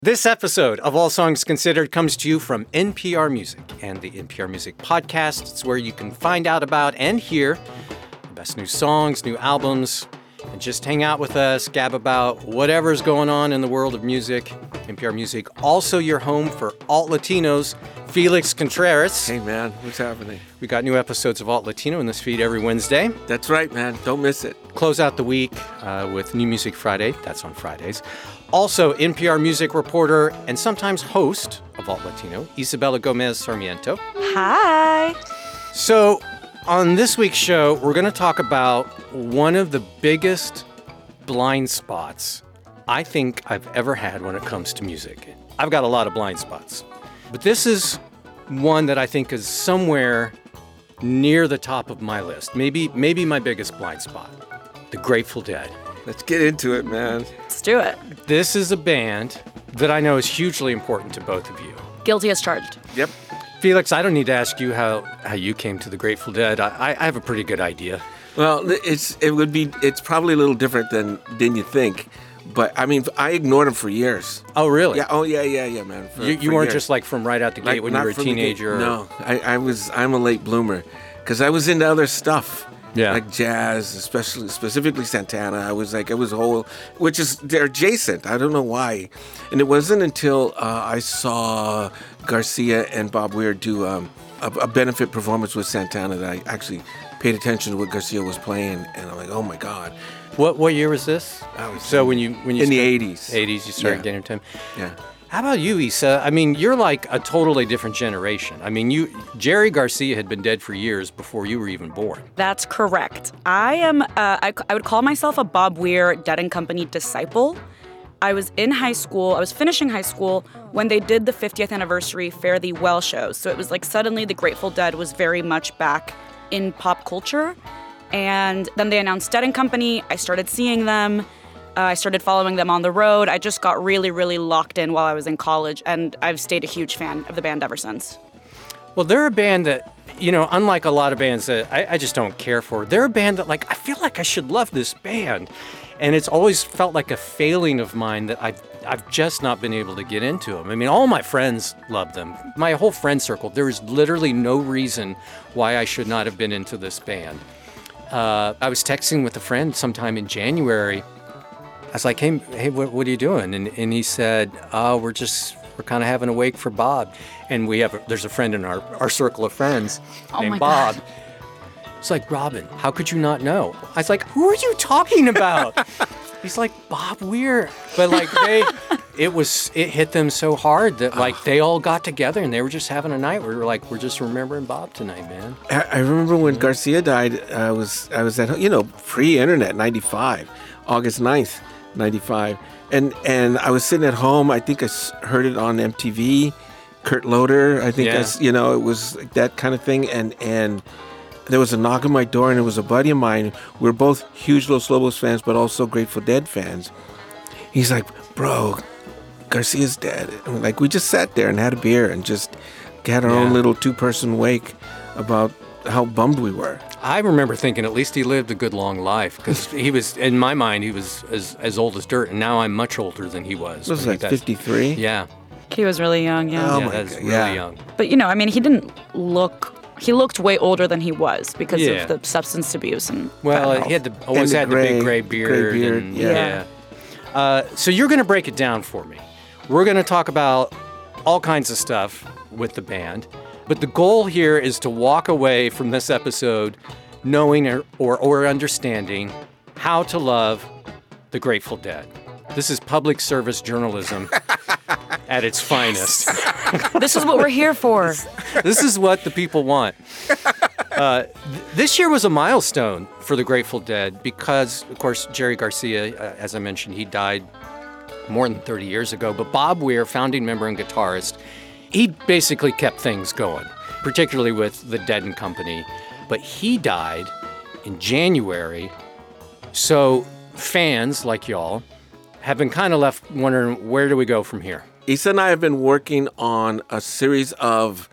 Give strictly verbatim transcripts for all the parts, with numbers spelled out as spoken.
This episode of All Songs Considered comes to you from N P R Music and the N P R Music Podcast. It's where you can find out about and hear the best new songs, new albums, and just hang out with us, gab about whatever's going on in the world of music. N P R Music, also your home for Alt Latinos. Felix Contreras. Hey, man, what's happening? We got new episodes of Alt Latino in this feed every Wednesday. That's right, man. Don't miss it. Close out the week uh, with New Music Friday. That's on Fridays. Also, N P R Music reporter and sometimes host of Alt Latino, Isabella Gomez Sarmiento. Hi. So, on this week's show, we're going to talk about one of the biggest blind spots I think I've ever had when it comes to music. I've got a lot of blind spots, but this is one that I think is somewhere near the top of my list. Maybe, maybe my biggest blind spot, the Grateful Dead. Let's get into it, man. Let's do it. This is a band that I know is hugely important to both of you. Guilty as charged. Yep. Felix, I don't need to ask you how, how you came to the Grateful Dead. I, I have a pretty good idea. Well, it's it would be it's probably a little different than than you think, but I mean, I ignored them for years. Oh, really? Yeah. Oh, yeah, yeah, yeah, man. For, you you for weren't years. just like from right out the gate Like, when you not were a from the gate. teenager? Or... No, I, I was. I'm a late bloomer because I was into other stuff. Yeah. Like jazz, especially specifically Santana. I was like, it was whole, which is they're adjacent. I don't know why, and it wasn't until uh, I saw Garcia and Bob Weir do um, a, a benefit performance with Santana that I actually paid attention to what Garcia was playing, and I'm like, oh my god. What what year was this? I was so when you when you in the started- eighties. eighties, you started Yeah. getting into him. Yeah. How about you, Issa? I mean, you're like a totally different generation. I mean, you Jerry Garcia had been dead for years before you were even born. That's correct. I am, uh, I, I would call myself a Bob Weir Dead and Company disciple. I was in high school, I was finishing high school when they did the fiftieth anniversary Fare Thee Well shows. So it was like suddenly the Grateful Dead was very much back in pop culture. And then they announced Dead and Company. I started seeing them. Uh, I started following them on the road. I just got really, really locked in while I was in college, and I've stayed a huge fan of the band ever since. Well, they're a band that, you know, unlike a lot of bands that I, I just don't care for, they're a band that, like, I feel like I should love this band. And it's always felt like a failing of mine that I've, I've just not been able to get into them. I mean, all my friends love them. My whole friend circle, there is literally no reason why I should not have been into this band. Uh, I was texting with a friend sometime in January. I was like, hey, hey, what, what are you doing? And and he said, oh, we're just, we're kind of having a wake for Bob. And we have, a, there's a friend in our, our circle of friends Oh named my Bob. God. It's like, Robin, how could you not know? I was like, who are you talking about? He's like, Bob Weir. But like they, it was, it hit them so hard that like they all got together and they were just having a night. We were like, we're just remembering Bob tonight, man. I, I remember when Garcia died. I was I was at you know pre-internet ninety-five, August ninth. ninety-five, and and I was sitting at home. I think I s- heard it on M T V, Kurt Loder. I think Yeah. I s- you know it was like that kind of thing. And and there was a knock on my door, and it was a buddy of mine. We were both huge Los Lobos fans, but also Grateful Dead fans. He's like, bro, Garcia's dead. And like we just sat there and had a beer and just had our Yeah. own little two-person wake about how bummed we were. I remember thinking at least he lived a good long life because he was, in my mind, he was as, as old as dirt. And now I'm much older than he was. What was when he that, died. fifty-three? Yeah. He was really young, yeah. Oh yeah, my that's God, really yeah. young. But, you know, I mean, he didn't look, he looked way older than he was because Yeah. of the substance abuse and Well, bad he had health. the, always the had the gray- big gray gray beard. beard, and, yeah. yeah. Uh, so you're going to break it down for me. We're going to talk about all kinds of stuff with the band. But the goal here is to walk away from this episode knowing or, or, or understanding how to love the Grateful Dead. This is public service journalism at its finest. This is what we're here for. This is what the people want. Uh, th- this year was a milestone for the Grateful Dead because, of course, Jerry Garcia, uh, as I mentioned, he died more than thirty years ago. But Bob Weir, founding member and guitarist, he basically kept things going, particularly with the Dead and Company. But he died in January. So fans like y'all have been kind of left wondering, where do we go from here? Issa and I have been working on a series of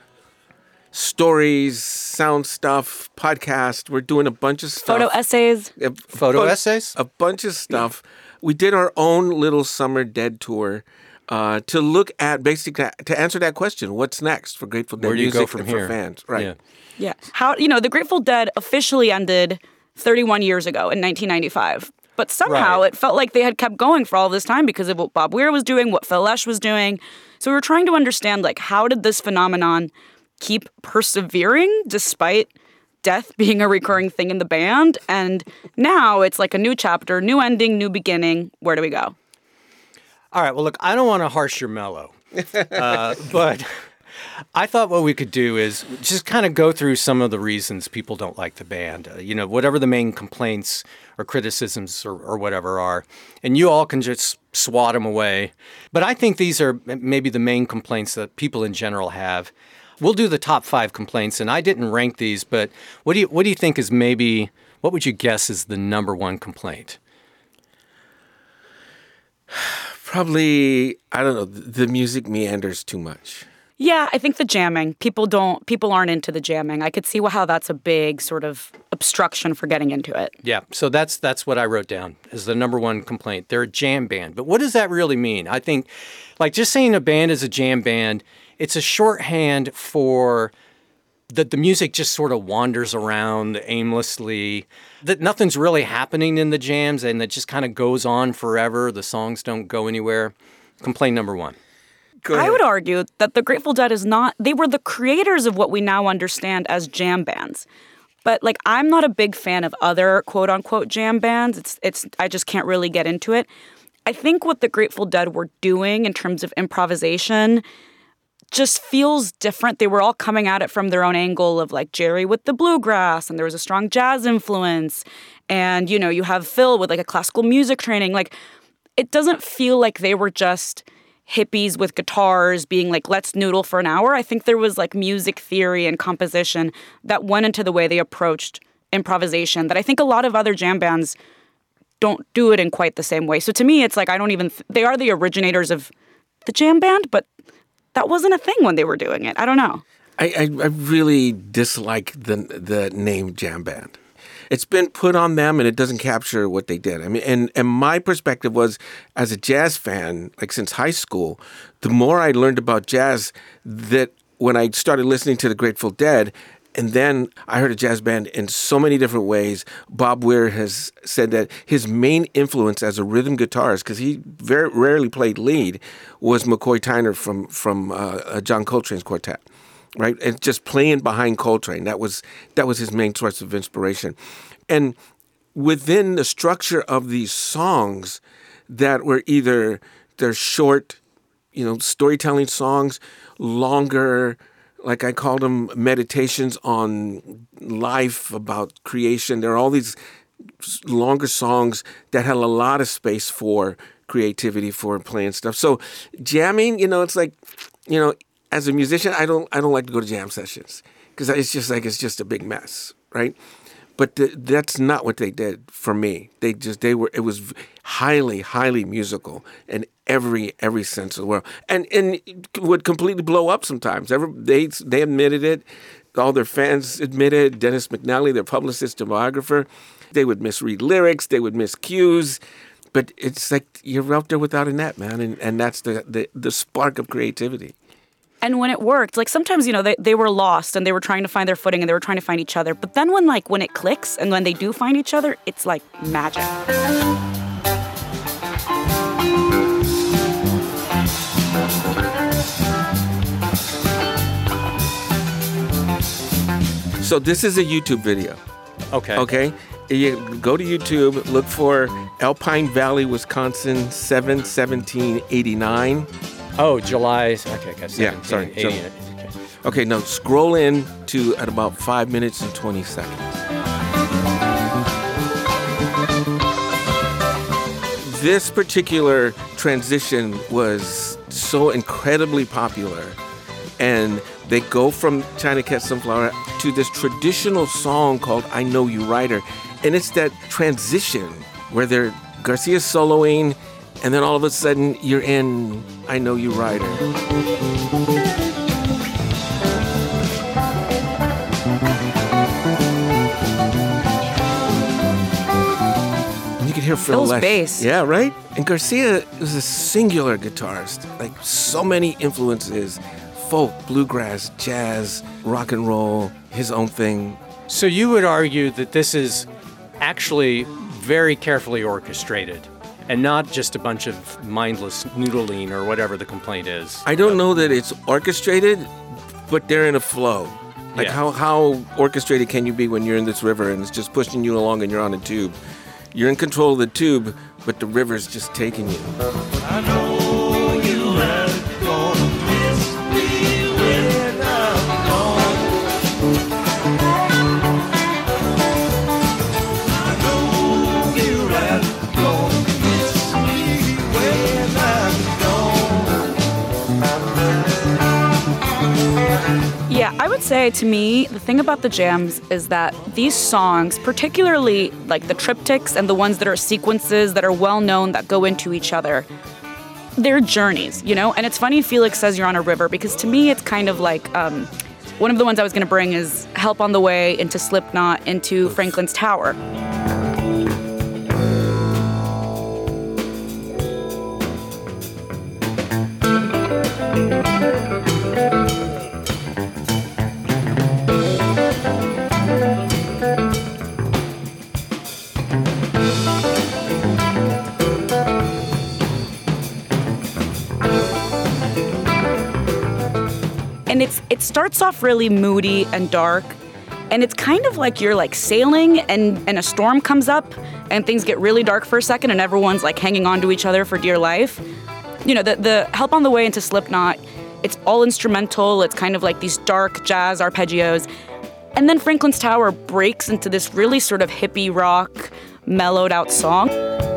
stories, sound stuff, podcast. We're doing a bunch of stuff. Photo essays. A Photo bun- essays? A bunch of stuff. We did our own little summer Dead tour uh, to look at basically to answer that question: what's next for Grateful Dead Where do you music go from and here? for fans? Right. Yeah. Yeah. How, you know, the Grateful Dead officially ended thirty-one years ago in nineteen ninety-five. But somehow Right. it felt like they had kept going for all this time because of what Bob Weir was doing, what Phil Lesh was doing. So we were trying to understand, like, how did this phenomenon keep persevering despite death being a recurring thing in the band? And now it's like a new chapter, new ending, new beginning. Where do we go? All right. Well, look, I don't want to harsh your mellow, uh, but I thought what we could do is just kind of go through some of the reasons people don't like the band. Uh, you know, whatever the main complaints or criticisms or, or whatever are, and you all can just swat them away. But I think these are maybe the main complaints that people in general have. We'll do the top five complaints, and I didn't rank these, but what do you what do you think is maybe, what would you guess is the number one complaint? Probably, I don't know, the music meanders too much. Yeah, I think the jamming. People don't, people aren't into the jamming. I could see how that's a big sort of obstruction for getting into it. Yeah, so that's that's what I wrote down as the number one complaint. They're a jam band. But what does that really mean? I think, like, just saying a band is a jam band, it's a shorthand for that the music just sort of wanders around aimlessly, that nothing's really happening in the jams, and it just kind of goes on forever. The songs don't go anywhere. Complaint number one. I would argue that the Grateful Dead is not, they were the creators of what we now understand as jam bands. But, like, I'm not a big fan of other quote unquote jam bands. It's, it's, I just can't really get into it. I think what the Grateful Dead were doing in terms of improvisation just feels different. They were all coming at it from their own angle of, like, Jerry with the bluegrass, and there was a strong jazz influence. And, you know, you have Phil with, like, a classical music training. Like, it doesn't feel like they were just hippies with guitars being like, let's noodle for an hour. I think there was, like, music theory and composition that went into the way they approached improvisation that I think a lot of other jam bands don't do it in quite the same way. So to me, it's like, I don't even, th- they are the originators of the jam band, but that wasn't a thing when they were doing it. I don't know. I, I, I really dislike the the name jam band. It's been put on them, and it doesn't capture what they did. I mean, and, and my perspective was, as a jazz fan, like since high school, the more I learned about jazz, that when I started listening to the Grateful Dead, and then I heard a jazz band in so many different ways. Bob Weir has said that his main influence as a rhythm guitarist, because he very rarely played lead, was McCoy Tyner from from uh, John Coltrane's quartet. Right, and just playing behind Coltrane, that was that was his main source of inspiration. And within the structure of these songs that were either they're short, you know, storytelling songs, longer, like I called them, meditations on life, about creation. There are all these longer songs that had a lot of space for creativity, for playing stuff. So jamming, you know, it's like, you know, as a musician, I don't I don't like to go to jam sessions because it's just like it's just a big mess, right? But th- that's not what they did for me. They just they were it was highly highly musical in every every sense of the word, and and it would completely blow up sometimes. Every, they they admitted it. All their fans admitted. Dennis McNally, their publicist and biographer, they would misread lyrics. They would miss cues. But it's like you're out there without a net, man, and and that's the the, the spark of creativity. And when it worked, like sometimes, you know, they, they were lost and they were trying to find their footing and they were trying to find each other. But then when like when it clicks and when they do find each other, it's like magic. So this is a YouTube video. Okay. Okay. You go to YouTube, look for Alpine Valley, Wisconsin, seven seventeen eighty-nine. Oh, July. Okay, okay. Yeah, sorry. eighty, So- okay. Okay, now scroll in to at about five minutes and twenty seconds. This particular transition was so incredibly popular, and they go from China Cat Sunflower to this traditional song called I Know You Rider, and it's that transition where they're Garcia's soloing, and then all of a sudden you're in I Know You Rider. hear Phil Phil's Lesh. bass. Yeah, right? And Garcia was a singular guitarist. Like, so many influences. Folk, bluegrass, jazz, rock and roll, his own thing. So you would argue that this is actually very carefully orchestrated and not just a bunch of mindless noodling or whatever the complaint is. I don't know that it's orchestrated, but they're in a flow. Like, Yeah. how, how orchestrated can you be when you're in this river and it's just pushing you along and you're on a tube? You're in control of the tube, but the river's just taking you. I know you have gonna miss me when I'm gone. I know you have gonna miss me when I'm gone. Yeah, I would say to me, the thing about the jams is that these songs, particularly like the triptychs and the ones that are sequences that are well known that go into each other, they're journeys, you know? And it's funny Felix says you're on a river because to me it's kind of like, um, one of the ones I was gonna bring is Help on the Way, into Slipknot, into Franklin's Tower. And it's it starts off really moody and dark, and it's kind of like you're like sailing and, and a storm comes up and things get really dark for a second and everyone's like hanging on to each other for dear life. You know, the, the Help on the Way, into Slipknot, it's all instrumental, it's kind of like these dark jazz arpeggios. And then Franklin's Tower breaks into this really sort of hippie rock, mellowed out song.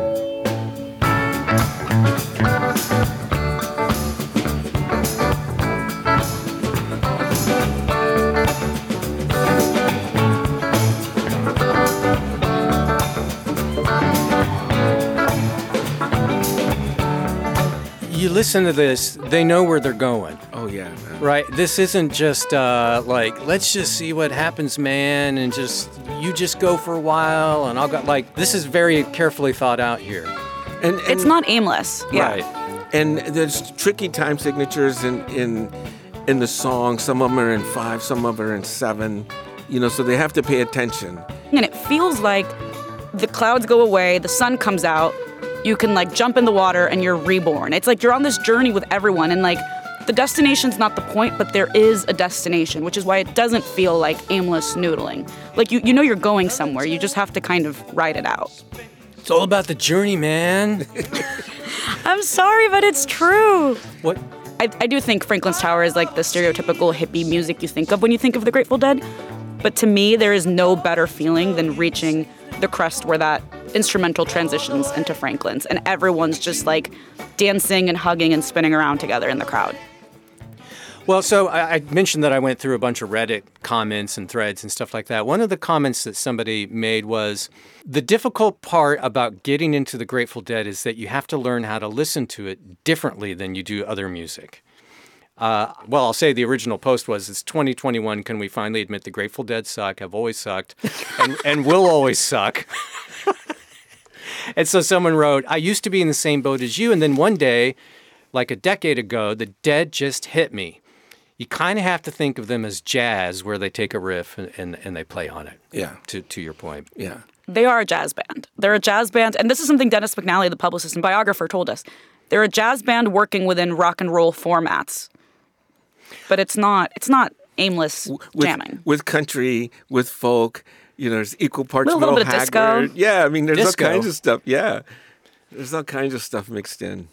You listen to this, they know where they're going. Oh, yeah, man. Right, this isn't just uh, like, let's just see what happens, man, and just, you just go for a while, and I'll go, like, this is very carefully thought out here. And, and It's not aimless. Yeah. Right. And there's tricky time signatures in, in in the song. Some of them are in five, some of them are in seven. You know, so they have to pay attention. And it feels like the clouds go away, the sun comes out, you can like jump in the water and you're reborn. It's like you're on this journey with everyone, and like the destination's not the point, but there is a destination, which is why it doesn't feel like aimless noodling. Like you, you know you're going somewhere, you just have to kind of ride it out. It's all about the journey, man. I'm sorry, but it's true. What? I, I do think Franklin's Tower is like the stereotypical hippie music you think of when you think of the Grateful Dead. But to me, there is no better feeling than reaching the crest where that instrumental transitions into Franklin's, and everyone's just like dancing and hugging and spinning around together in the crowd. Well, so I, I mentioned that I went through a bunch of Reddit comments and threads and stuff like that. One of the comments that somebody made was, the difficult part about getting into the Grateful Dead is that you have to learn how to listen to it differently than you do other music. Uh, well, I'll say the original post was, it's twenty twenty-one, can we finally admit the Grateful Dead suck, have always sucked, and, and will always suck. And so someone wrote, I used to be in the same boat as you, and then one day, like a decade ago, the Dead just hit me. You kind of have to think of them as jazz, where they take a riff and, and, and they play on it. Yeah. To, to your point. Yeah. They are a jazz band. They're a jazz band, and this is something Dennis McNally, the publicist and biographer, told us. They're a jazz band working within rock and roll formats. But it's not it's not aimless With, jamming. with country, with folk, you know, there's equal parts With a little Merle bit of disco. Haggard. Yeah, I mean, there's Disco. all kinds of stuff. Yeah. There's all kinds of stuff mixed in.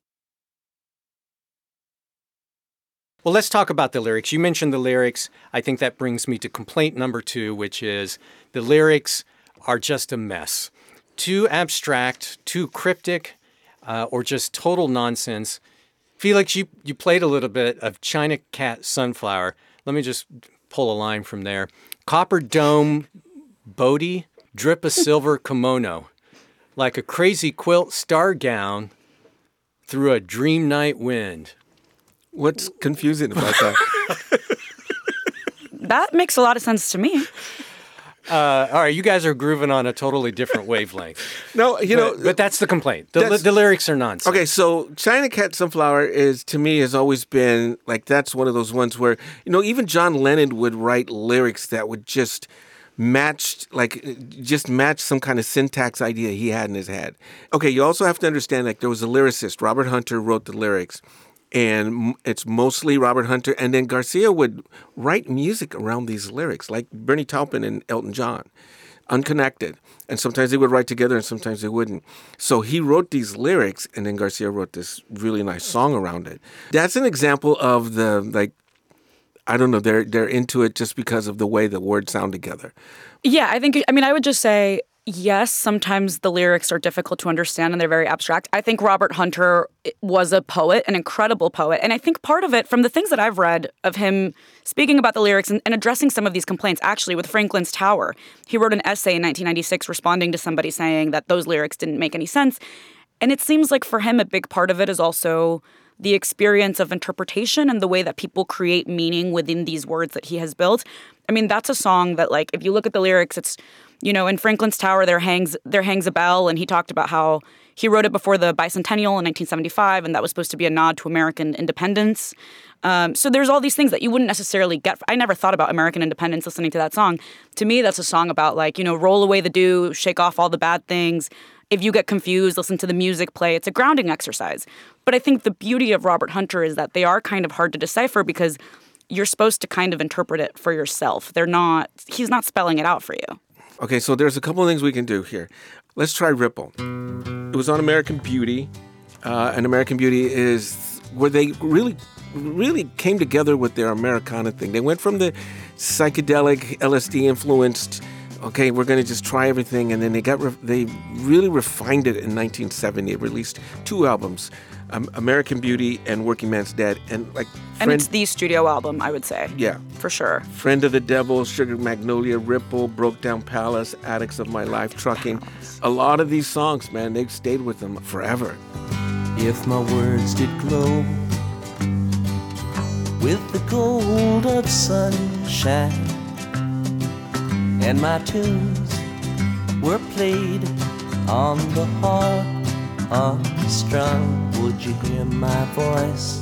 Well, let's talk about the lyrics. You mentioned the lyrics. I think that brings me to complaint number two, which is the lyrics are just a mess. Too abstract, too cryptic, uh, or just total nonsense. Felix, you, you played a little bit of China Cat Sunflower. Let me just pull a line from there. Copper dome, Bodhi, drip a silver kimono. Like a crazy quilt star gown through a dream night wind. What's confusing about that? That makes a lot of sense to me. Uh, all right, you guys are grooving on a totally different wavelength. No, you know, But, but that's the complaint. The, That's- the lyrics are nonsense. okay, so China Cat Sunflower is, to me, has always been like, that's one of those ones where, you know, even John Lennon would write lyrics that would just match, like, just match some kind of syntax idea he had in his head. Okay, you also have to understand, like, there was a lyricist, Robert Hunter wrote the lyrics, and m- it's mostly Robert Hunter, and then Garcia would write music around these lyrics, like Bernie Taupin and Elton John, unconnected. And sometimes they would write together and sometimes they wouldn't. So he wrote these lyrics, and then Garcia wrote this really nice song around it. That's an example of the, like, I don't know, they're they're into it just because of the way the words sound together. Yeah, I think, I mean, I would just say, yes, sometimes the lyrics are difficult to understand and they're very abstract. I think Robert Hunter was a poet, an incredible poet. And I think part of it, from the things that I've read of him speaking about the lyrics and, and addressing some of these complaints, actually, with Franklin's Tower, he wrote an essay in nineteen ninety-six responding to somebody saying that those lyrics didn't make any sense. And it seems like for him, a big part of it is also the experience of interpretation and the way that people create meaning within these words that he has built. I mean, that's a song that, like, if you look at the lyrics, it's, you know, in Franklin's Tower, there hangs there hangs a bell, and he talked about how he wrote it before the bicentennial in nineteen seventy-five, and that was supposed to be a nod to American independence. Um, so there's all these things that you wouldn't necessarily get. I never thought about American independence listening to that song. To me, that's a song about, like, you know, roll away the dew, shake off all the bad things. If you get confused, listen to the music play. It's a grounding exercise. But I think the beauty of Robert Hunter is that they are kind of hard to decipher because you're supposed to kind of interpret it for yourself. They're not, he's not spelling it out for you. Okay, so there's a couple of things we can do here. Let's try Ripple. It was on American Beauty, uh, and American Beauty is where they really, really came together with their Americana thing. They went from the psychedelic L S D influenced, okay, we're going to just try everything, and then they got re- they really refined it in nineteen seventy. It released two albums, um, American Beauty and Working Man's Dead, and like And it's the studio album, I would say. yeah. For sure. Friend of the Devil, Sugar Magnolia, Ripple, Broke Down Palace, Addicts of My Life, Trucking. A lot of these songs, man, they've stayed with them forever. If my words did glow with the gold of sunshine, and my tunes were played on the harp unstrung, would you hear my voice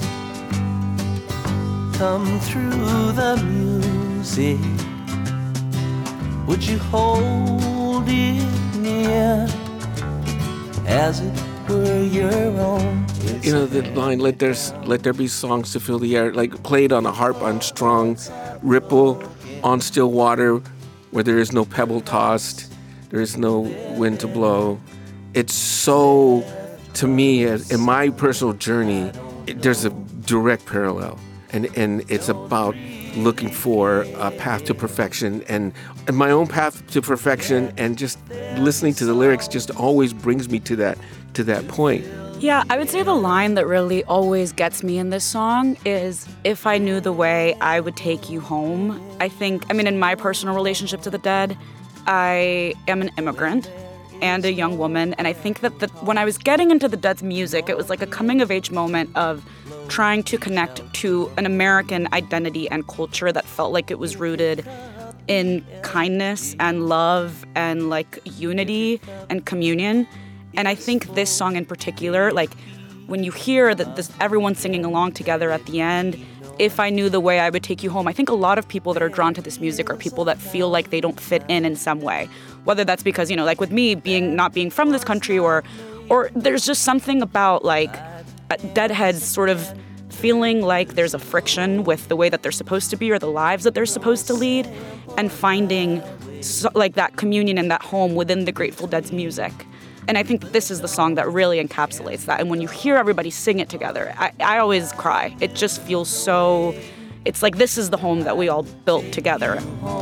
come through the music? Would you hold it near as it were your own? You know, the line, let there, let there be songs to fill the air, like played on a harp unstrung, ripple on still water where there is no pebble tossed, there is no wind to blow. It's so, to me, as- in my personal journey, it, there's a direct parallel. And, and it's about looking for a path to perfection, and, and my own path to perfection, and just listening to the lyrics just always brings me to that to that point. Yeah, I would say the line that really always gets me in this song is, if I knew the way, I would take you home. I think, I mean, in my personal relationship to the dead, I am an immigrant and a young woman, and I think that the, when I was getting into the Dead's music, it was like a coming-of-age moment of trying to connect to an American identity and culture that felt like it was rooted in kindness and love and, like, unity and communion. And I think this song in particular, like, when you hear that this, everyone singing along together at the end, if I knew the way, I would take you home. I think a lot of people that are drawn to this music are people that feel like they don't fit in in some way. Whether that's because, you know, like with me, being not being from this country, or or there's just something about, like, Deadheads sort of feeling like there's a friction with the way that they're supposed to be or the lives that they're supposed to lead, and finding so, like that communion and that home within the Grateful Dead's music. And I think that this is the song that really encapsulates that. And when you hear everybody sing it together, I, I always cry. It just feels so, it's like this is the home that we all built together.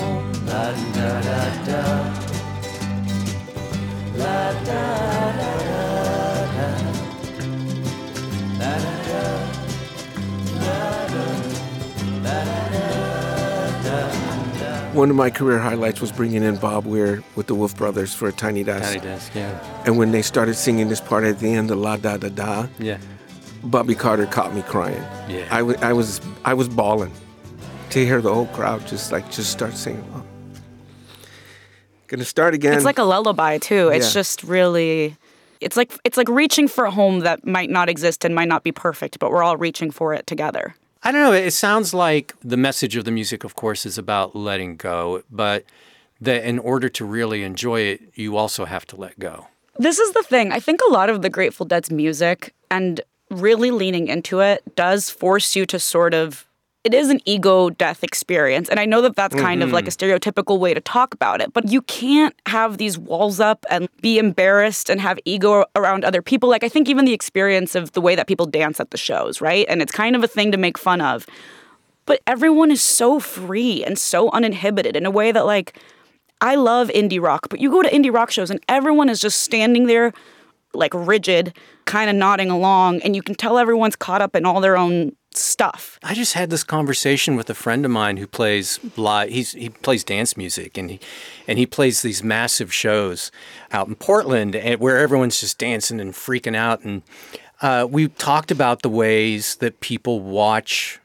One of my career highlights was bringing in Bob Weir with the Wolf Brothers for a Tiny Desk. Tiny Desk, yeah. And when they started singing this part at the end, the La Da Da Da, Yeah. Bobby Carter caught me crying. Yeah. I, w- I was I was bawling to hear the whole crowd just like just start singing. going to start again. It's like a lullaby too. It's Yeah. just really, it's like it's like reaching for a home that might not exist and might not be perfect, but we're all reaching for it together. I don't know. It sounds like the message of the music, of course, is about letting go, but that in order to really enjoy it, you also have to let go. This is the thing. I think a lot of the Grateful Dead's music and really leaning into it does force you to sort of, it is an ego death experience. And I know that that's kind mm-hmm. of like a stereotypical way to talk about it, but you can't have these walls up and be embarrassed and have ego around other people. Like I think even the experience of the way that people dance at the shows, right? And it's kind of a thing to make fun of. But everyone is so free and so uninhibited in a way that like, I love indie rock, but you go to indie rock shows and everyone is just standing there like rigid, kind of nodding along, and you can tell everyone's caught up in all their own stuff. I just had this conversation with a friend of mine who plays live. He's he plays dance music, and he and he plays these massive shows out in Portland, and where everyone's just dancing and freaking out. And uh, we talked about the ways that people watch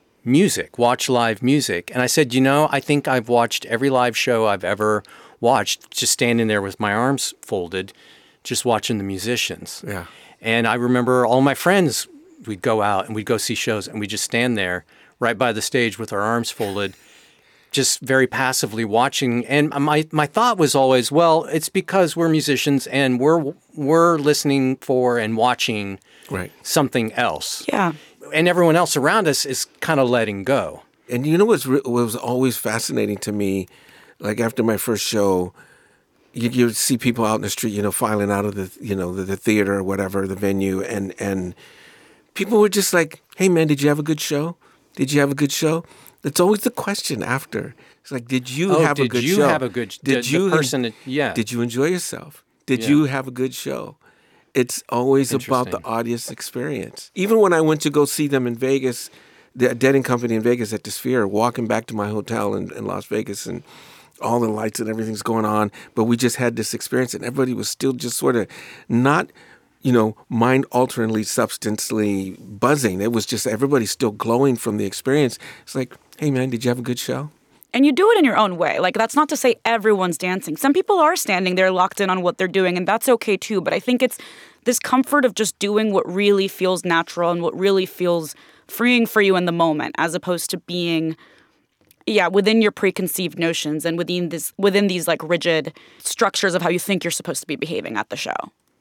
music, watch live music. And I said, you know, I think I've watched every live show I've ever watched, just standing there with my arms folded, just watching the musicians. Yeah. And I remember all my friends, we'd go out and we'd go see shows and we'd just stand there right by the stage with our arms folded, just very passively watching. And my, my thought was always, well, it's because we're musicians and we're we're listening for and watching right. something else. Yeah. And everyone else around us is kind of letting go. And you know what's re- what was always fascinating to me, like after my first show, you you see people out in the street, you know, filing out of the, you know, the, the theater or whatever, the venue, and and people were just like, "Hey, man, did you have a good show? Did you have a good show?" That's always the question after. It's like, "Did you oh, have did a good you show? Have a good? Did the, you the person? Yeah. Did you enjoy yourself? Did Yeah. you have a good show?" It's always about the audience experience. Even when I went to go see them in Vegas, the Dead and Company in Vegas at the Sphere, walking back to my hotel in, in Las Vegas, and all the lights and everything's going on, but we just had this experience, and everybody was still just sort of not, you know, mind-alteringly, substantially buzzing. It was just everybody still glowing from the experience. It's like, hey, man, did you have a good show? And you do it in your own way. Like, that's not to say everyone's dancing. Some people are standing there locked in on what they're doing, and that's okay too. But I think it's this comfort of just doing what really feels natural and what really feels freeing for you in the moment, as opposed to being, yeah, within your preconceived notions and within this within these like rigid structures of how you think you're supposed to be behaving at the show.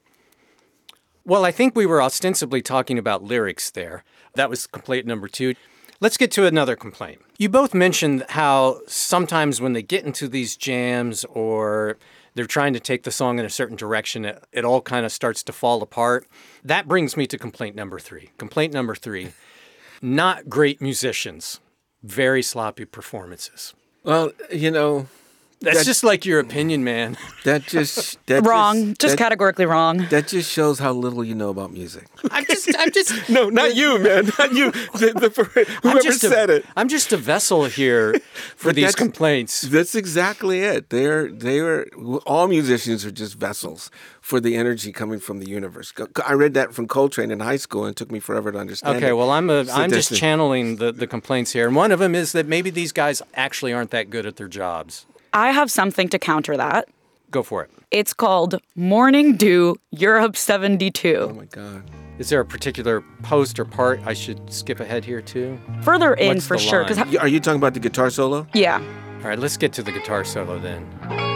Well, I think we were ostensibly talking about lyrics there. That was complaint number two. Let's get to another complaint. You both mentioned how sometimes when they get into these jams or they're trying to take the song in a certain direction, it, it all kind of starts to fall apart. That brings me to complaint number three. Complaint number three, not great musicians, very sloppy performances. Well, you know, That's that, just like your opinion, man. That just that wrong, just, just that, categorically wrong. That just shows how little you know about music. I'm just, I'm just. No, not you, man. Not you. The, the, whoever just a, said it. I'm just a vessel here for But these that's- complaints. That's exactly it. They're they're all musicians are just vessels for the energy coming from the universe. I read that from Coltrane in high school, and it took me forever to understand. Okay, it. well, I'm a, So I'm just that's- channeling the, the complaints here, and one of them is that maybe these guys actually aren't that good at their jobs. I have something to counter that. Go for it. It's called Morning Dew Europe Oh seventy-two. my God. Is there a particular post or part I should skip ahead here too? Further in What's for the sure. line? Because Are you talking about the guitar solo? yeah. All right, let's get to the guitar solo then.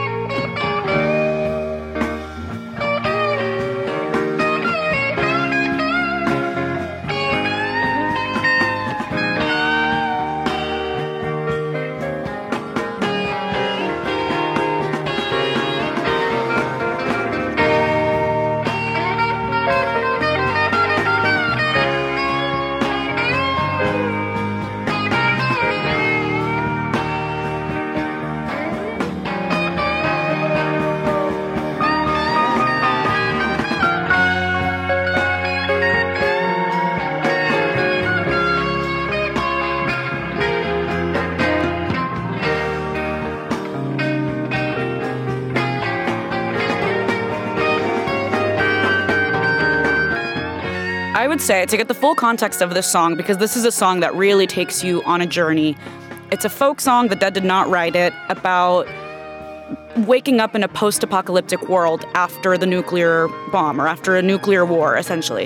I would say, to get the full context of this song, because this is a song that really takes you on a journey. It's a folk song. The Dead did not write it, about waking up in a post-apocalyptic world after the nuclear bomb or after a nuclear war, essentially.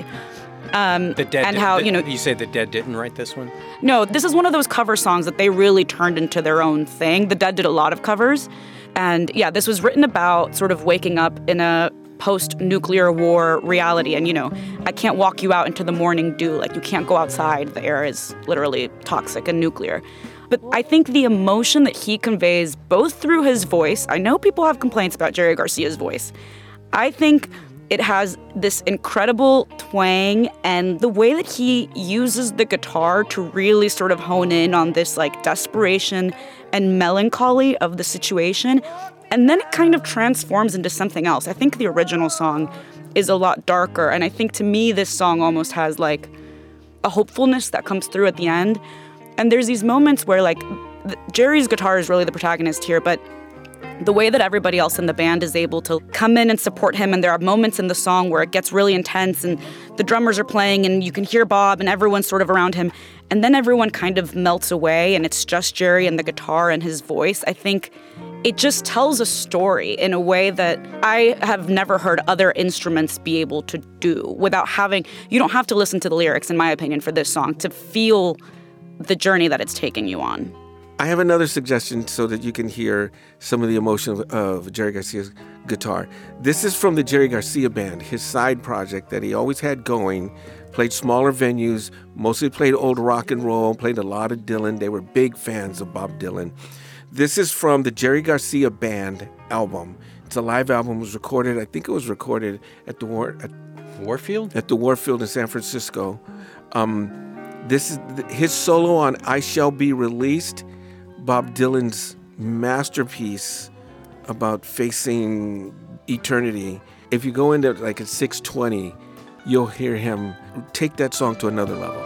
Um, the Dead and did, how, the, you know... You say the Dead didn't write this one? No, this is one of those cover songs that they really turned into their own thing. The Dead did a lot of covers. And yeah, this was written about sort of waking up in a post-nuclear war reality. And, you know, I can't walk you out into the morning dew. Like, you can't go outside. The air is literally toxic and nuclear. But I think the emotion that he conveys, both through his voice, I know people have complaints about Jerry Garcia's voice. I think it has this incredible twang, and the way that he uses the guitar to really sort of hone in on this like desperation and melancholy of the situation. And then it kind of transforms into something else. I think the original song is a lot darker, and I think to me this song almost has like a hopefulness that comes through at the end. And there's these moments where like Jerry's guitar is really the protagonist here, but the way that everybody else in the band is able to come in and support him, and there are moments in the song where it gets really intense and the drummers are playing and you can hear Bob and everyone's sort of around him, and then everyone kind of melts away and it's just Jerry and the guitar and his voice. I think it just tells a story in a way that I have never heard other instruments be able to do without having, you don't have to listen to the lyrics, in my opinion, for this song to feel the journey that it's taking you on. I have another suggestion so that you can hear some of the emotion of, of Jerry Garcia's guitar. This is from the Jerry Garcia Band, his side project that he always had going. Played smaller venues, mostly played old rock and roll, played a lot of Dylan. They were big fans of Bob Dylan. This is from the Jerry Garcia Band album. It's a live album. It was recorded, I think it was recorded at the War at Warfield? At the Warfield in San Francisco. Um, this is his solo on I Shall Be Released, Bob Dylan's masterpiece about facing eternity. If you go into like at six twenty, you'll hear him take that song to another level.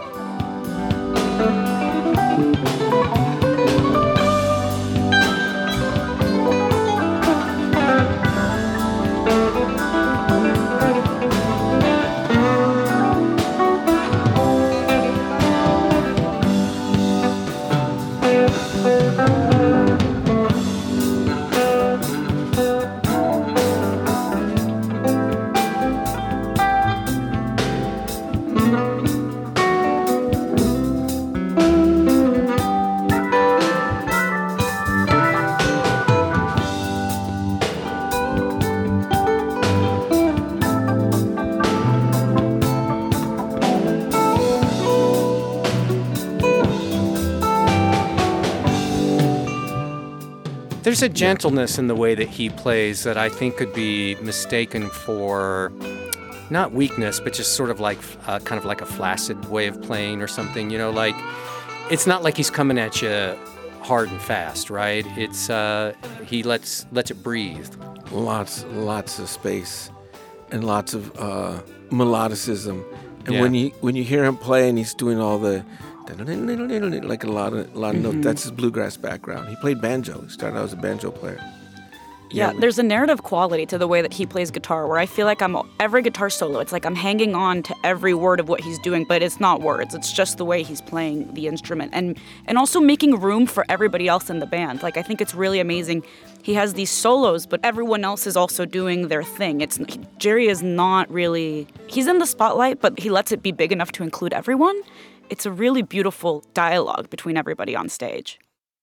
There's a gentleness in the way that he plays that I think could be mistaken for not weakness, but just sort of like uh, kind of like a flaccid way of playing or something. You know, like it's not like he's coming at you hard and fast, right? It's uh, he lets lets it breathe. Lots, lots of space, and lots of uh, melodicism. And Yeah. when you when you hear him play, and he's doing all the like a lot of a lot of Mhm. notes. That's his bluegrass background. He played banjo. He started out as a banjo player. Yeah, there's a narrative quality to the way that he plays guitar where I feel like I'm every guitar solo, it's like I'm hanging on to every word of what he's doing, but it's not words. It's just the way he's playing the instrument and and also making room for everybody else in the band. Like I think it's really amazing. He has these solos, but everyone else is also doing their thing. It's Jerry is not really he's in the spotlight, but he lets it be big enough to include everyone. It's a really beautiful dialogue between everybody on stage.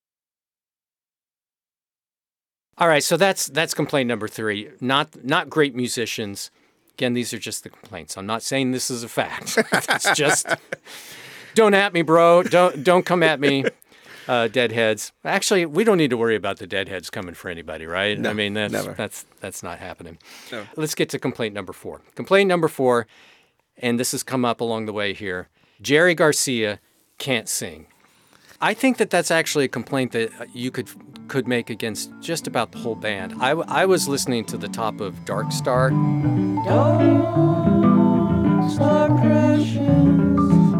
All right, so that's that's complaint number three. Not not great musicians. Again, these are just the complaints. I'm not saying this is a fact. It's just don't at me, bro. Don't don't come at me, uh, deadheads. Actually, we don't need to worry about the deadheads coming for anybody, right? No, I mean, that's never. that's that's not happening. No. Let's get to complaint number four. Complaint number four, and this has come up along the way here. Jerry Garcia can't sing. I think that that's actually a complaint that you could could make against just about the whole band. I, I was listening to the top of Dark Star. Don't start crashing.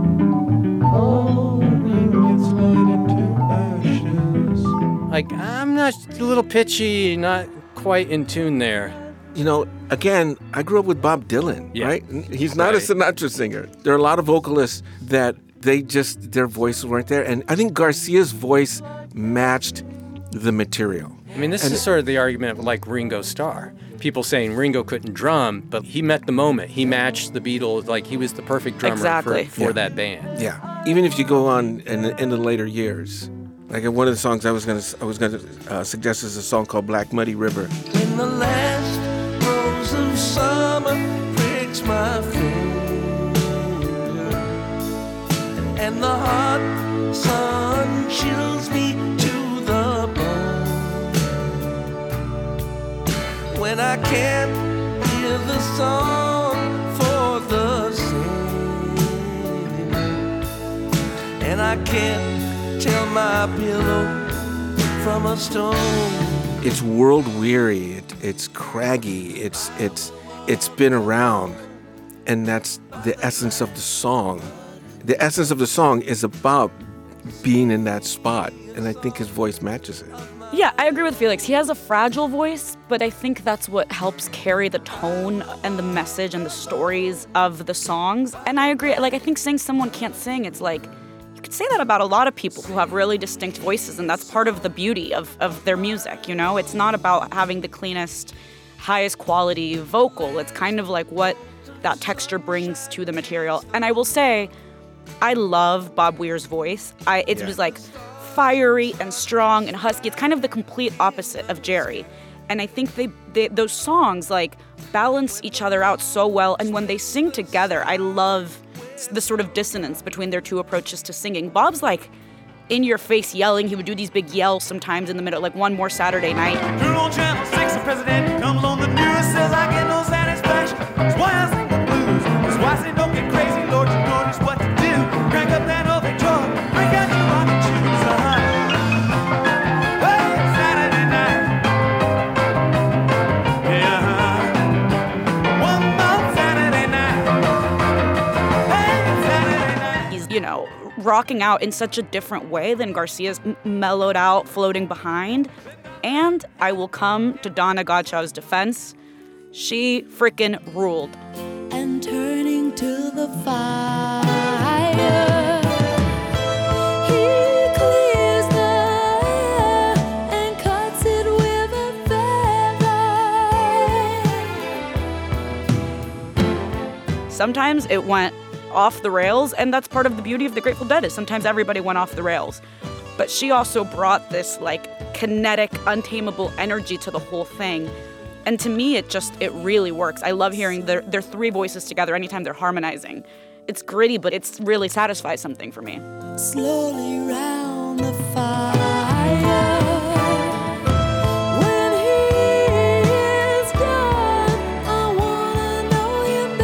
Falling gets laid into ashes. Like, I'm not a little pitchy, not quite in tune there. You know, again, I grew up with Bob Dylan, Yeah. right? He's not a Right. Sinatra singer. There are a lot of vocalists that they just, their voices weren't there. And I think Garcia's voice matched the material. I mean, this and is sort of the argument of like Ringo Starr. People saying Ringo couldn't drum, but he met the moment. He matched the Beatles. Like, he was the perfect drummer exactly. for, for yeah. that band. Yeah. Even if you go on in, in the later years, like one of the songs I was gonna I was gonna uh, suggest is a song called Black Muddy River. When the last rose of summer pricks my finger, and the hot sun chills me to the bone, when I can't hear the song for the singing, and I can't tell my pillow from a stone. It's world weary. It, it's craggy. It's it's it's been around, and that's the essence of the song. The essence of the song is about being in that spot, and I think his voice matches it. Yeah, I agree with Felix. He has a fragile voice, but I think that's what helps carry the tone and the message and the stories of the songs. And I agree. Like, I think saying someone can't sing, it's like, you could say that about a lot of people who have really distinct voices, and that's part of the beauty of, of their music, you know? It's not about having the cleanest, highest quality vocal. It's kind of like what that texture brings to the material. And I will say, I love Bob Weir's voice. I It yeah. was like fiery and strong and husky. It's kind of the complete opposite of Jerry. And I think they, they those songs like balance each other out so well. And when they sing together, I love the sort of dissonance between their two approaches to singing. Bob's like in your face yelling. He would do these big yells sometimes in the middle, like One More Saturday Night. Turn on channel six, the president comes on the news, says I get no satisfaction. That's why I sing the blues. That's why I say don't get crazy, Lord, you know just what to do. Crank up that other truck, bring out your rock and shoes. Uh-huh. Hey, Saturday night. Yeah, uh-huh. One more Saturday night. He's, you know, rocking out in such a different way than Garcia's m- mellowed out, floating behind. And I will come to Donna Godchaux's defense. She frickin' ruled. And turning to the fire, he clears the air and cuts it with a feather. Sometimes it went off the rails, and that's part of the beauty of the Grateful Dead, is sometimes everybody went off the rails. But she also brought this like kinetic, untamable energy to the whole thing. And to me, it just, it really works. I love hearing their, their three voices together anytime they're harmonizing. It's gritty, but it's really satisfies something for me. Slowly round the fire. When he is gone, I wanna know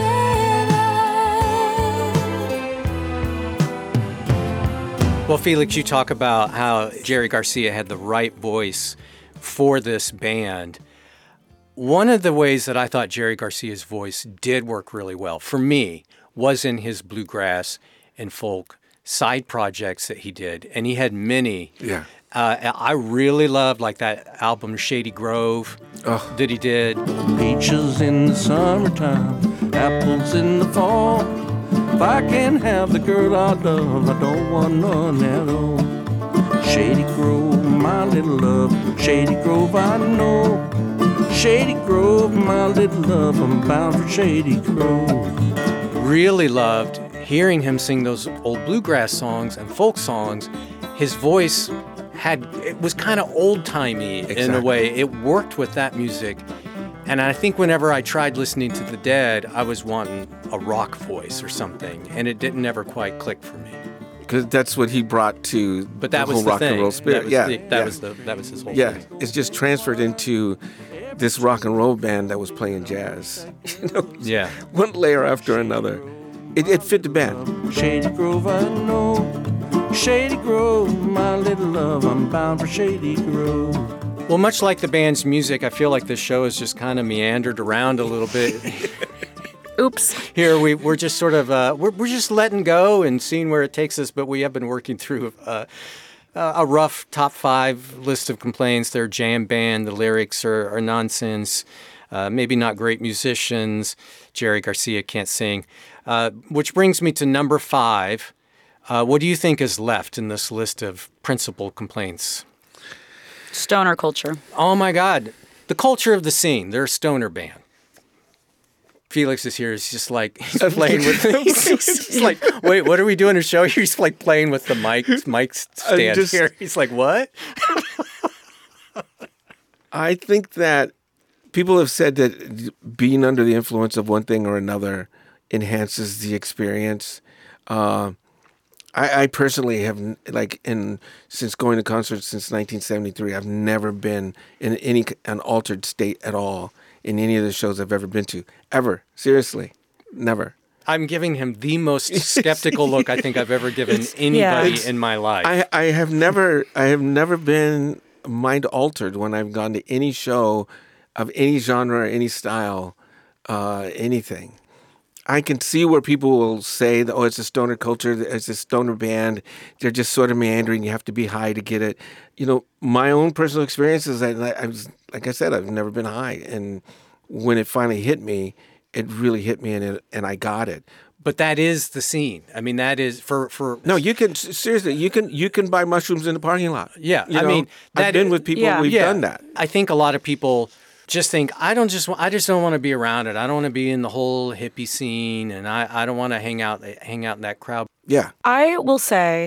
you better. Well, Felix, you talk about how Jerry Garcia had the right voice for this band. One of the ways that I thought Jerry Garcia's voice did work really well, for me, was in his bluegrass and folk side projects that he did. And he had many. Yeah. Uh, I really loved like that album Shady Grove Oh. that he did. Peaches in the summertime, apples in the fall. If I can't have the girl I love, I don't want none at all. Shady Grove, my little love, Shady Grove, I know. Shady Grove, my little love, I'm bound for Shady Grove. Really loved hearing him sing those old bluegrass songs and folk songs. His voice had, it was kind of old-timey in a Exactly. way. It worked with that music. And I think whenever I tried listening to The Dead, I was wanting a rock voice or something, and it didn't ever quite click for me. Because that's what he brought to But that the was whole the rock thing. and roll spirit. That was yeah, the, that yeah. was the that was his whole Yeah, thing. it's just transferred into this rock and roll band that was playing jazz. You know, Yeah. one layer after another. It, it fit the band. Shady Grove, I know. Shady Grove, my little love, I'm bound for Shady Grove. Well, much like the band's music, I feel like this show has just kind of meandered around a little bit. Oops. Here we we're just sort of uh, we're we're just letting go and seeing where it takes us. But we have been working through uh, a rough top five list of complaints. They're jam band. The lyrics are, are nonsense. Uh, maybe not great musicians. Jerry Garcia can't sing. Uh, which brings me to number five. Uh, what do you think is left in this list of principal complaints? Stoner culture. Oh my God. The culture of the scene. They're a stoner band. Felix is here. He's just like, he's playing with, he's, he's like, wait, what are we doing a show? He's like playing with the mic, mic stand just- here. He's like, what? I think that people have said that being under the influence of one thing or another enhances the experience. Uh, I, I personally have, n- like, in since going to concerts since nineteen seventy-three, I've never been in any an altered state at all in any of the shows I've ever been to. Ever. Seriously. Never. I'm giving him the most skeptical look I think I've ever given anybody It's- in my life. I, I have never I have never been mind altered when I've gone to any show of any genre or any style, uh, anything. I can see where people will say that, oh, it's a stoner culture, it's a stoner band, they're just sort of meandering, you have to be high to get it. You know, my own personal experience is that I was, like I said, I've never been high. And when it finally hit me, it really hit me and it, and I got it. but that is the scene. I mean, that is for, for No, you can, seriously, you can you can buy mushrooms in the parking lot. Yeah, You I know, mean, that I've been is- with people, yeah. we've yeah, done that. I think a lot of people just think I don't just wa- I just don't want to be around it. I don't want to be in the whole hippie scene, and I, I don't want to hang out hang out in that crowd. Yeah. I will say,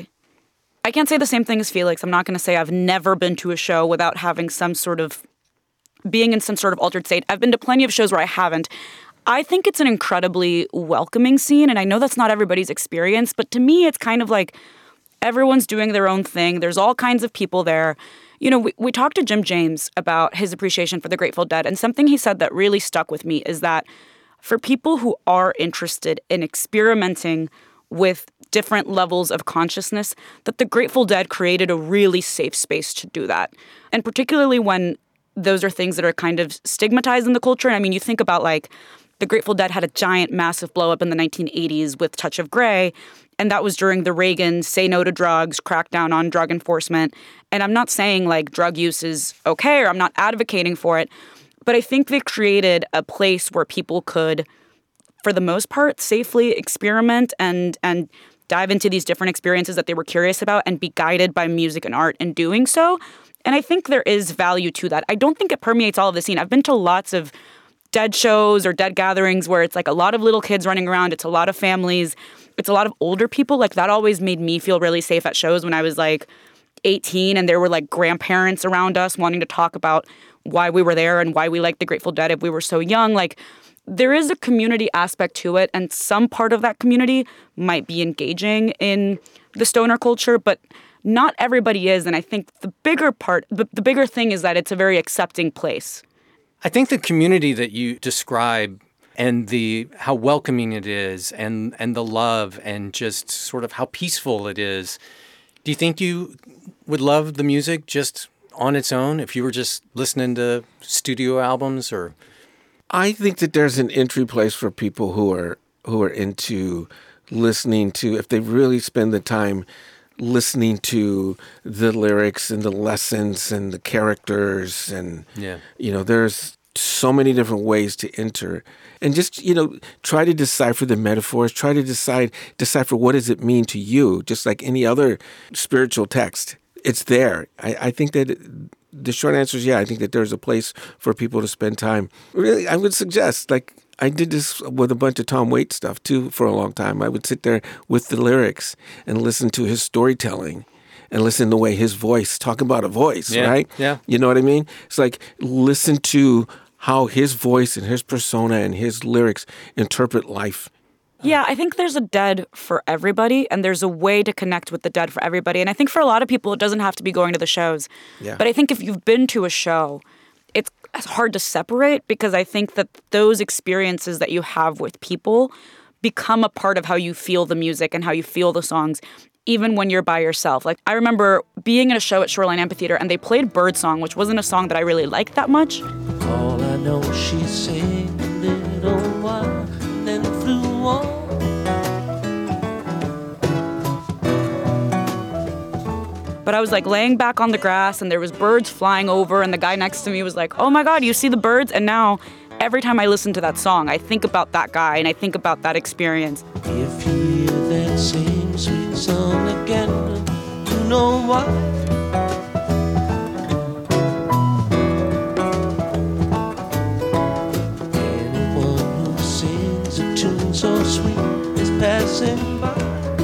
I can't say the same thing as Felix. I'm not going to say I've never been to a show without having some sort of, being in some sort of altered state. I've been to plenty of shows where I haven't. I think it's an incredibly welcoming scene, and I know that's not everybody's experience, but to me, it's kind of like everyone's doing their own thing. There's all kinds of people there. You know, we, we talked to Jim James about his appreciation for the Grateful Dead, and something he said that really stuck with me is that for people who are interested in experimenting with different levels of consciousness, that the Grateful Dead created a really safe space to do that. And particularly when those are things that are kind of stigmatized in the culture. And I mean, you think about like the Grateful Dead had a giant, massive blow up in the nineteen eighties with Touch of Grey. And that was during the Reagan say no to drugs, crackdown on drug enforcement. And I'm not saying like drug use is okay or I'm not advocating for it, but I think they created a place where people could, for the most part, safely experiment and and dive into these different experiences that they were curious about and be guided by music and art in doing so. And I think there is value to that. I don't think it permeates all of the scene. I've been to lots of Dead shows or Dead gatherings where it's like a lot of little kids running around. It's a lot of families. It's a lot of older people. Like that always made me feel really safe at shows when I was like eighteen and there were like grandparents around us wanting to talk about why we were there and why we liked the Grateful Dead if we were so young. Like there is a community aspect to it, and some part of that community might be engaging in the stoner culture, but not everybody is. And I think the bigger part, the, the bigger thing is that it's a very accepting place. I think the community that you describe and the how welcoming it is and and the love and just sort of how peaceful it is. Do you think you would love the music just on its own if you were just listening to studio albums or I think that there's an entry place for people who are who are into listening to, if they really spend the time listening to the lyrics and the lessons and the characters and Yeah. you know, there's so many different ways to enter and just, you know, try to decipher the metaphors, try to decide decipher what does it mean to you, just like any other spiritual text. It's there. I, I think that it, the short answer is yeah, I think that there's a place for people to spend time. Really, I would suggest, like, I did this with a bunch of Tom Waits stuff, too, for a long time. I would sit there with the lyrics and listen to his storytelling and listen to the way his voice, talk about a voice, Yeah, right? yeah. You know what I mean? It's like, listen to how his voice and his persona and his lyrics interpret life. Yeah, I think there's a Dead for everybody, and there's a way to connect with the Dead for everybody. And I think for a lot of people, it doesn't have to be going to the shows. Yeah. But I think if you've been to a show, it's it's hard to separate because I think that those experiences that you have with people become a part of how you feel the music and how you feel the songs, even when you're by yourself. Like, I remember being at a show at Shoreline Amphitheater, and they played Birdsong, which wasn't a song that I really liked that much. All I know, she sang a little while, then flew on. But I was like laying back on the grass and there was birds flying over and the guy next to me was like, oh my God, you see the birds? And now every time I listen to that song, I think about that guy and I think about that experience. If you hear that same sweet song again, you know why. passing by.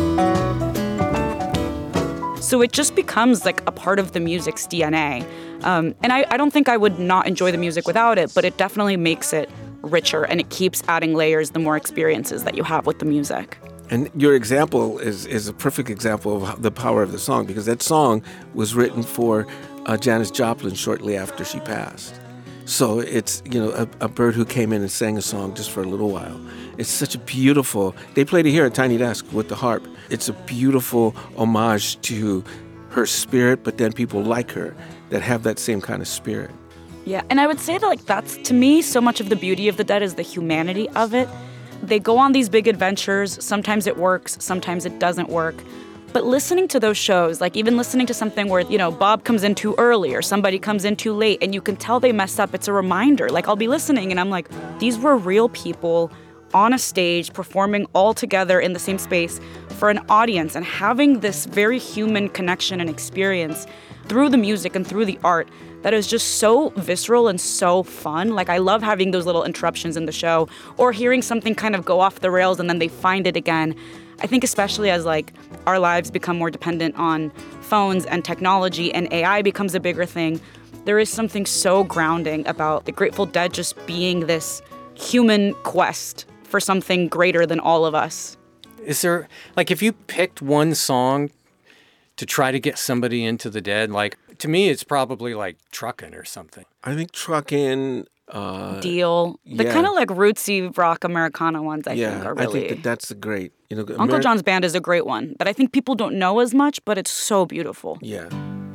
So it just becomes like a part of the music's D N A. Um, and I, I don't think I would not enjoy the music without it, but it definitely makes it richer and it keeps adding layers the more experiences that you have with the music. And your example is, is a perfect example of how- the power of the song, because that song was written for uh, Janis Joplin shortly after she passed. So it's, you know, a, a bird who came in and sang a song just for a little while. It's such a beautiful, they played it here at Tiny Desk with the harp. It's a beautiful homage to her spirit, but then people like her that have that same kind of spirit. Yeah, and I would say that like that's to me so much of the beauty of the Dead is the humanity of it. They go on these big adventures. Sometimes it works, sometimes it doesn't work. But listening to those shows, like even listening to something where, you know, Bob comes in too early or somebody comes in too late and you can tell they messed up, it's a reminder. Like I'll be listening and I'm like, these were real people on a stage performing all together in the same space for an audience and having this very human connection and experience through the music and through the art that is just so visceral and so fun. Like I love having those little interruptions in the show or hearing something kind of go off the rails and then they find it again. I think especially as like our lives become more dependent on phones and technology and A I becomes a bigger thing, there is something so grounding about the Grateful Dead just being this human quest for something greater than all of us. Is there, like, if you picked one song to try to get somebody into the Dead, like, to me, it's probably like Truckin' or something. I think Truckin', uh, Deal. The yeah. kind of like rootsy rock Americana ones, I yeah, think, are I really. think that that's a great, you know, Uncle Ameri- John's Band is a great one that I think people don't know as much, but it's so beautiful. Yeah.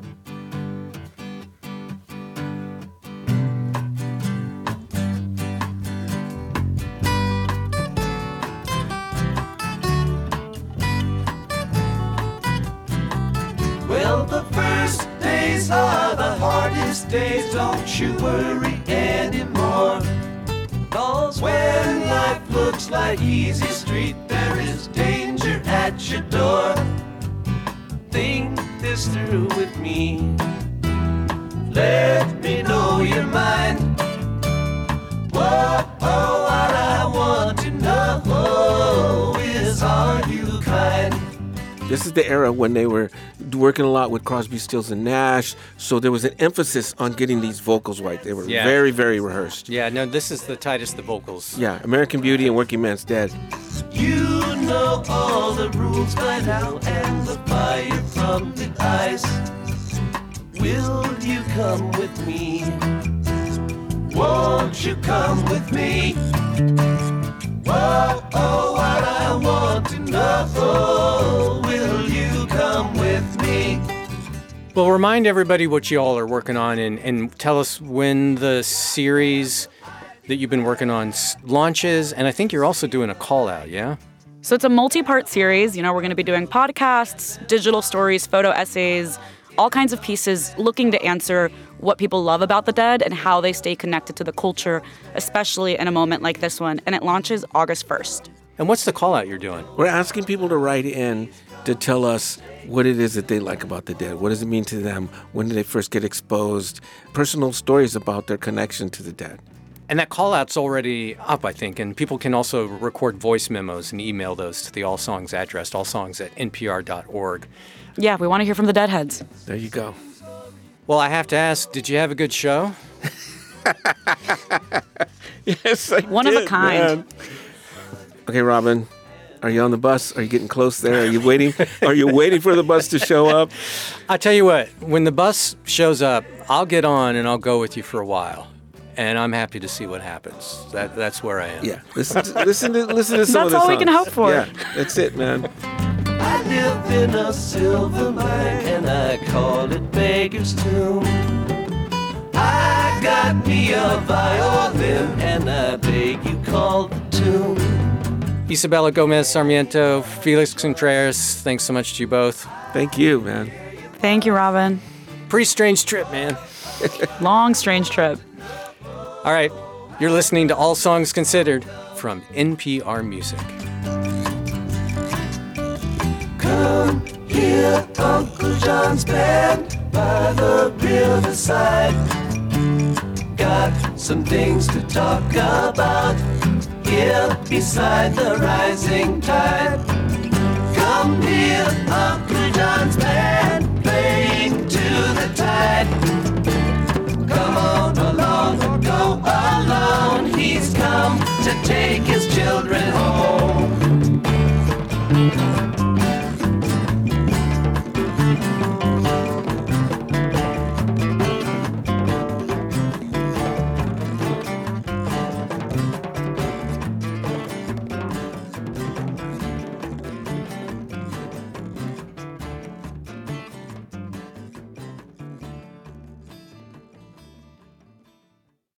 Well, the first days are the hardest days, don't you worry anymore. 'Cause when life looks like easy street, there is danger at your door. Think this through with me. Let me know your mind. Whoa, oh, what I want to know is, are you kind? This is the era when they were working a lot with Crosby, Stills, and Nash, so there was an emphasis on getting these vocals right. They were Yeah. very, very rehearsed. Yeah, no, this is the tightest the vocals. Yeah, American Beauty and Working Man's Dead. You know all the rules by now and the fire from the ice. Will you come with me? Won't you come with me? Whoa, oh, what I want to know. Will you come with me? Well, remind everybody what you all are working on and, and tell us when the series that you've been working on s- launches. And I think you're also doing a call out, yeah? So it's a multi-part series. You know, we're going to be doing podcasts, digital stories, photo essays, all kinds of pieces looking to answer what people love about the Dead and how they stay connected to the culture, especially in a moment like this one. And it launches August first. And what's the call out you're doing? We're asking people to write in to tell us what it is that they like about the Dead. What does it mean to them? When did they first get exposed? Personal stories about their connection to the Dead. And that call out's already up, I think, and people can also record voice memos and email those to the All Songs address, allsongs at n p r dot org. Yeah, we want to hear from the Deadheads. There you go. Well, I have to ask, did you have a good show? Yes, I One of a kind. man. Okay, Robin, are you on the bus? Are you getting close there? Are you waiting? Are you waiting for the bus to show up? I tell you what, when the bus shows up, I'll get on and I'll go with you for a while. And I'm happy to see what happens. That That's where I am. Yeah, listen to, listen to, listen to some of That's the all we can songs. hope for. Yeah, that's it, man. I live in a silver mine and I call it Beggar's Tomb. I got me a violin and I beg you call the tune. Isabella Gomez Sarmiento, Felix Contreras, thanks so much to you both. Thank you, man. Thank you, Robin. Pretty strange trip, man. Long, strange trip. All right, you're listening to All Songs Considered from N P R Music. Come hear Uncle John's band by the riverside. Got some things to talk about. here beside the rising tide. Come hear Uncle John's band playing to the tide. Come on along, go alone. He's come to take his children